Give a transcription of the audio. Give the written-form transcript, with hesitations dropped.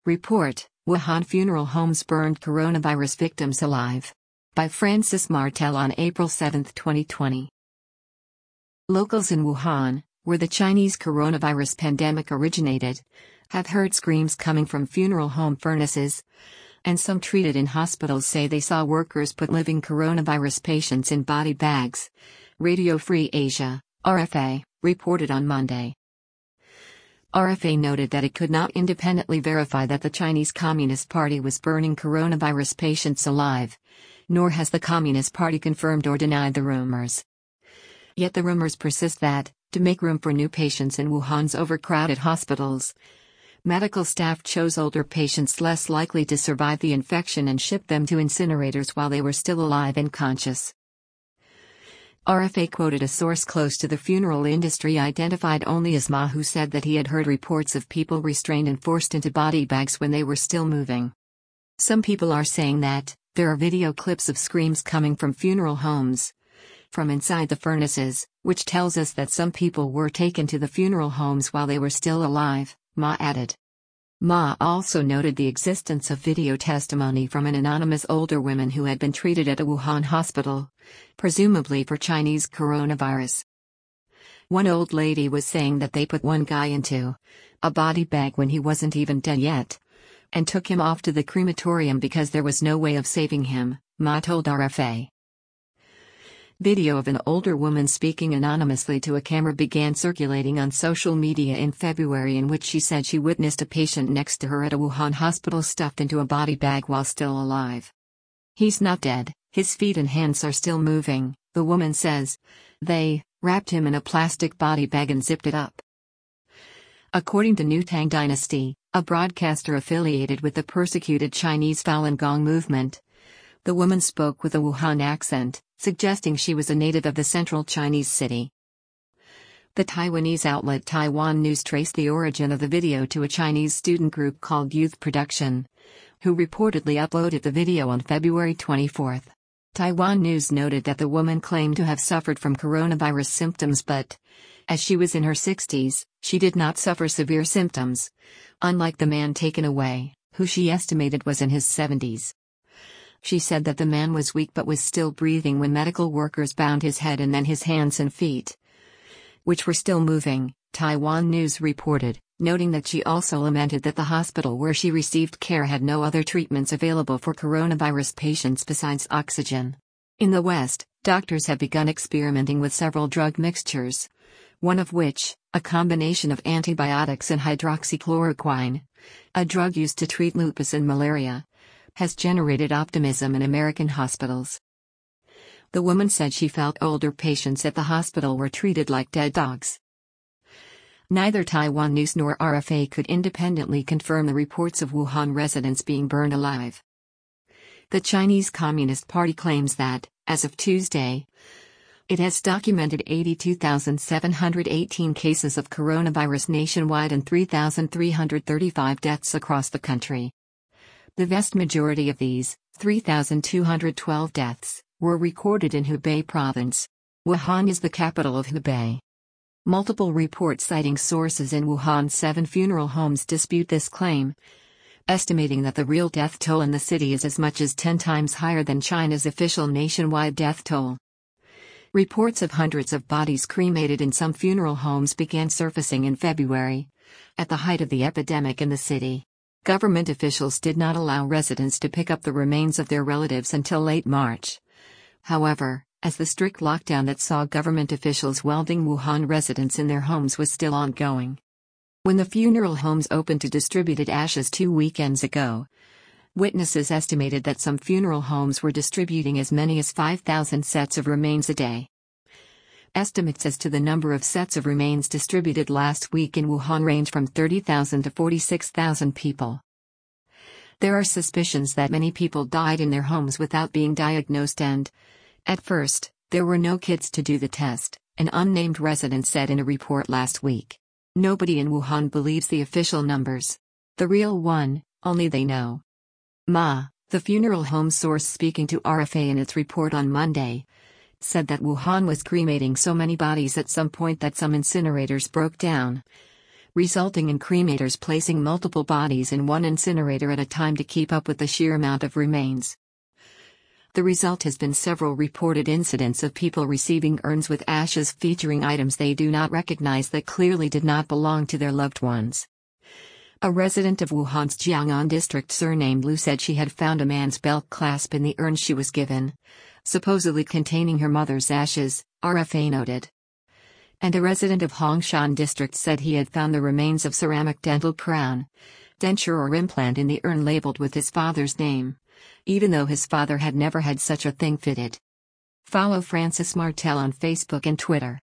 Report: Wuhan funeral homes burned coronavirus victims alive. By Francis Martel on April 7, 2020. Locals in Wuhan, where the Chinese coronavirus pandemic originated, have heard screams coming from funeral home furnaces, and some treated in hospitals say they saw workers put living coronavirus patients in body bags. Radio Free Asia, RFA, reported on Monday. RFA noted that it could not independently verify that the Chinese Communist Party was burning coronavirus patients alive, nor has the Communist Party confirmed or denied the rumors. Yet the rumors persist that, to make room for new patients in Wuhan's overcrowded hospitals, medical staff chose older patients less likely to survive the infection and shipped them to incinerators while they were still alive and conscious. RFA quoted a source close to the funeral industry identified only as Ma, who said that he had heard reports of people restrained and forced into body bags when they were still moving. Some people are saying that there are video clips of screams coming from funeral homes from inside the furnaces, which tells us that some people were taken to the funeral homes while they were still alive, Ma added. Ma also noted the existence of video testimony from an anonymous older woman who had been treated at a Wuhan hospital, presumably for Chinese coronavirus. One old lady was saying that they put one guy into a body bag when he wasn't even dead yet, and took him off to the crematorium because there was no way of saving him, Ma told RFA. Video of an older woman speaking anonymously to a camera began circulating on social media in February, in which she said she witnessed a patient next to her at a Wuhan hospital stuffed into a body bag while still alive. "He's not dead, his feet and hands are still moving," the woman says. "They wrapped him in a plastic body bag and zipped it up." According to New Tang Dynasty, a broadcaster affiliated with the persecuted Chinese Falun Gong movement, the woman spoke with a Wuhan accent, suggesting she was a native of the central Chinese city. The Taiwanese outlet Taiwan News traced the origin of the video to a Chinese student group called Youth Production, who reportedly uploaded the video on February 24. Taiwan News noted that the woman claimed to have suffered from coronavirus symptoms, but, as she was in her 60s, she did not suffer severe symptoms, unlike the man taken away, who she estimated was in his 70s. She said that the man was weak but was still breathing when medical workers bound his head and then his hands and feet, which were still moving, Taiwan News reported, noting that she also lamented that the hospital where she received care had no other treatments available for coronavirus patients besides oxygen. In the West, doctors have begun experimenting with several drug mixtures, one of which, a combination of antibiotics and hydroxychloroquine, a drug used to treat lupus and malaria, has generated optimism in American hospitals. The woman said she felt older patients at the hospital were treated like dead dogs. Neither Taiwan News nor RFA could independently confirm the reports of Wuhan residents being burned alive. The Chinese Communist Party claims that, as of Tuesday, it has documented 82,718 cases of coronavirus nationwide and 3,335 deaths across the country. The vast majority of these, 3,212 deaths, were recorded in Hubei province. Wuhan is the capital of Hubei. Multiple reports citing sources in Wuhan's 7 funeral homes dispute this claim, estimating that the real death toll in the city is as much as 10 times higher than China's official nationwide death toll. Reports of hundreds of bodies cremated in some funeral homes began surfacing in February, at the height of the epidemic in the city. Government officials did not allow residents to pick up the remains of their relatives until late March. However, as the strict lockdown that saw government officials welding Wuhan residents in their homes was still ongoing. When the funeral homes opened to distributed ashes 2 weekends ago, witnesses estimated that some funeral homes were distributing as many as 5,000 sets of remains a day. Estimates as to the number of sets of remains distributed last week in Wuhan range from 30,000 to 46,000 people. There are suspicions that many people died in their homes without being diagnosed and, at first, there were no kits to do the test, an unnamed resident said in a report last week. Nobody in Wuhan believes the official numbers. The real one, only they know. Ma, the funeral home source speaking to RFA in its report on Monday, said that Wuhan was cremating so many bodies at some point that some incinerators broke down, resulting in cremators placing multiple bodies in one incinerator at a time to keep up with the sheer amount of remains. The result has been several reported incidents of people receiving urns with ashes featuring items they do not recognize that clearly did not belong to their loved ones. A resident of Wuhan's Jiang'an district surnamed Lu said she had found a man's belt clasp in the urn she was given, supposedly containing her mother's ashes, RFA noted. And a resident of Hongshan district said he had found the remains of ceramic dental crown, denture or implant in the urn labeled with his father's name, even though his father had never had such a thing fitted. Follow Francis Martel on Facebook and Twitter.